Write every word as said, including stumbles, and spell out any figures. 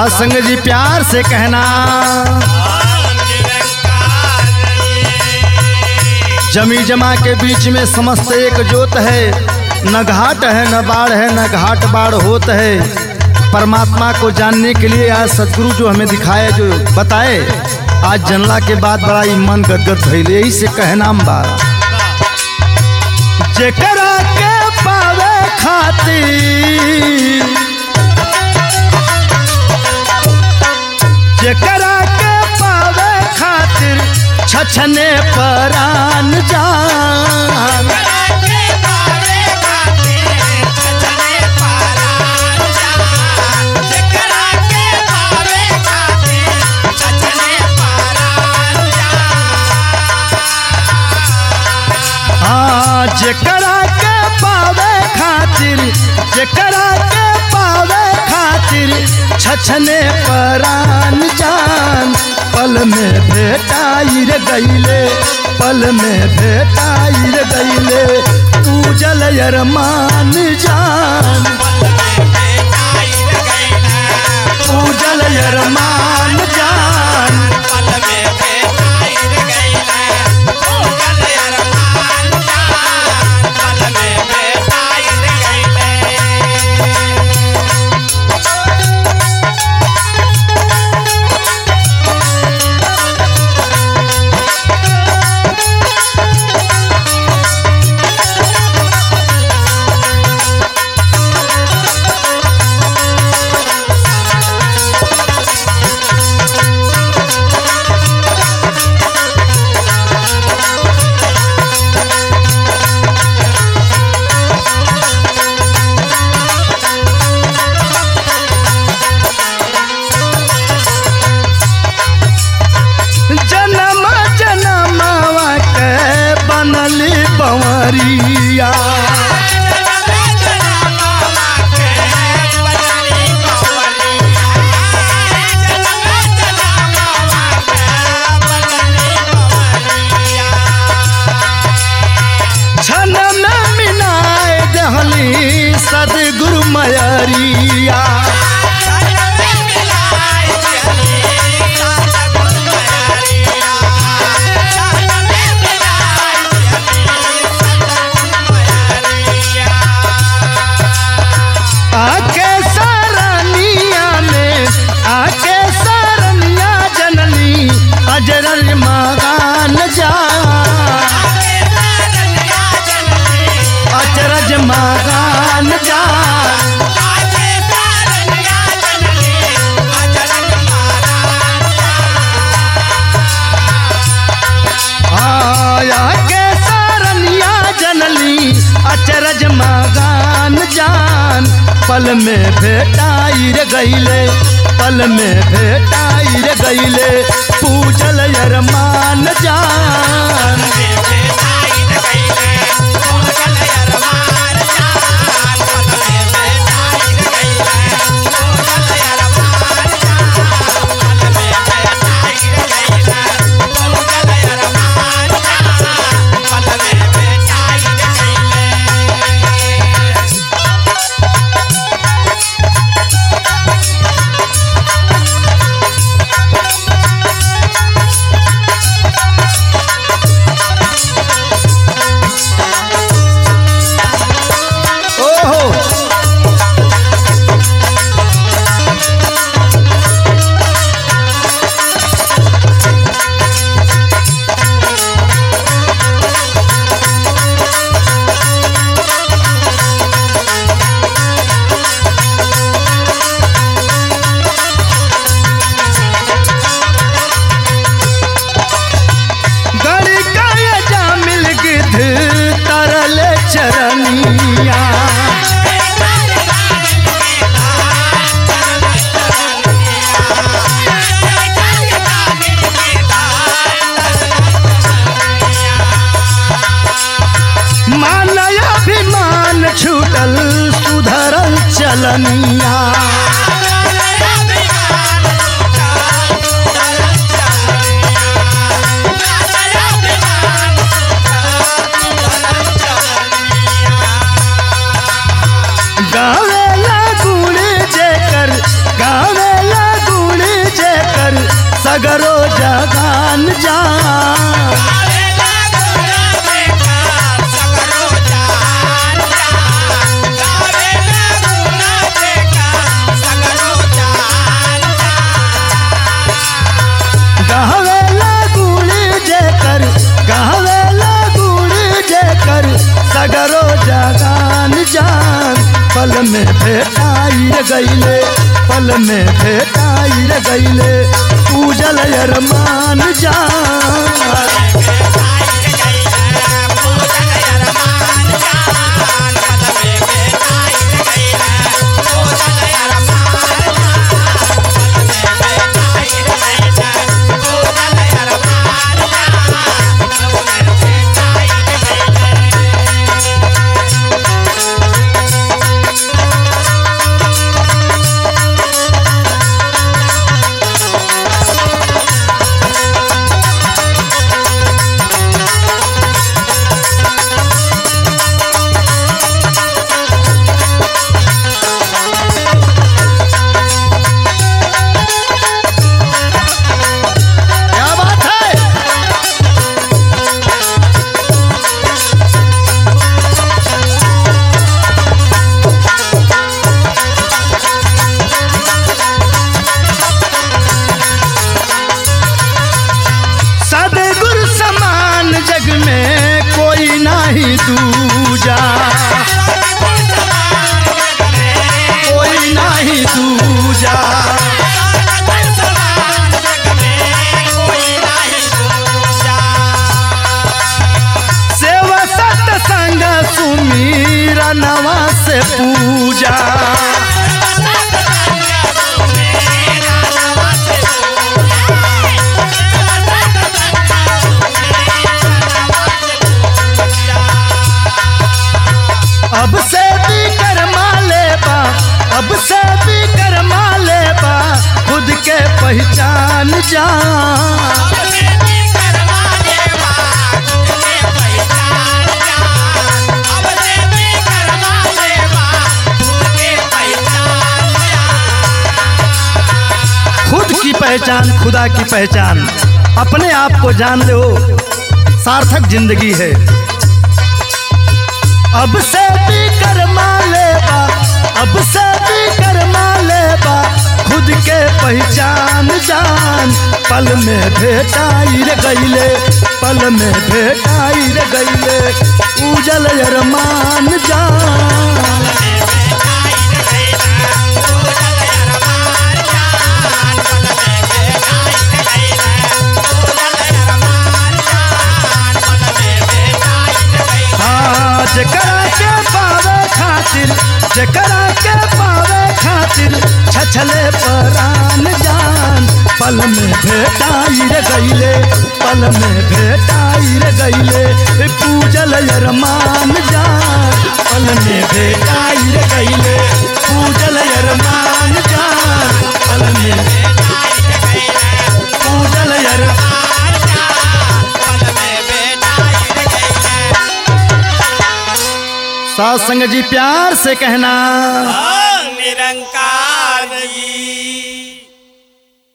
साध संगत जी प्यार से कहना, जमी जमा के बीच में समस्त एक जोत है, न घाट है न बाढ़ है न घाट बाढ़ होत है। परमात्मा को जानने के लिए आज सदगुरु जो हमें दिखाए, जो बताए, आज जनला के बाद बड़ा ही मन गदगद भइल। यही से कहना बा, जेकरा के पावे खातिर, जेकरा के पावे खातिर छछने परान जान, हाँ जेकरा के पावे खातिर, जेकरा के पावे खातिर छछने परान जान, पल में भेटाई रे गईले, पल में भेटाई रे गईले, पूजल अरमान जान, पूजल अरमान जान, बंवरिया छन में मिनाए दहली सदगुरु मयरिया, आके सरनिया में, आके सरनिया जननी अजरर मगान जा, अजरज मगान जा, आके सरनिया जननी अजरज मगान जान, पल में भेटाई रे गईले, पल में भेटाई रे गईले, पूजल अरमान जान, चरनिया मानय अभिमान छूटल सुधरल चलनिया, गावेला गुण जेकर, गावेला सगरो जगान जान। गहवेला गुणी जेकर गहवेला गुणी जेकर सगरो जगान जान। पल में भेटाई रे गईले पल में भेटाई रे गईले पूजल अरमान जान। जग में कोई नहीं दूजा कोई नहीं दूजा। सेवा सत्संग सुमीरा नवा से पूजा। अब से भी कर्मा लेबा अब से भी कर्मा लेबा खुद के पहचान जान। खुद की पहचान खुदा की पहचान अपने आप को जान लो सार्थक जिंदगी है। अब से भी कर्मा लेबा अब से भी कर्मा लेबा खुद के पहचान जान। पल में भेटाई रे गईले पल में भेटाई रे गईले उजल अरमान जान। जकरा के पावे खातिर जकरा के पावे खातिर छछले परान जान। पल में भेटाई रे गईले पल में भेटाई रे गईले पूजल अरमान जान। पल में भेटाई रे गईले पूजल अरमान जान। पल में पूजल अरमान जान। साथ संग जी प्यार से कहना निरंकार जी।